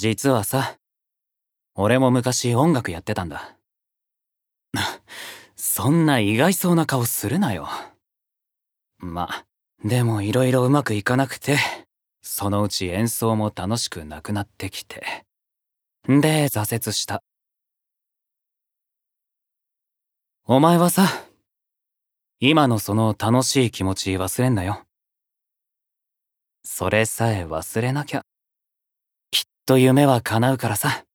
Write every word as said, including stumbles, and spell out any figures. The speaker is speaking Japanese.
実はさ、俺も昔音楽やってたんだ。そんな意外そうな顔するなよ。ま、でも色々うまくいかなくて、そのうち演奏も楽しくなくなってきて。で、挫折した。お前はさ、今のその楽しい気持ち忘れんなよ。それさえ忘れなきゃ、きっと夢は叶うからさ。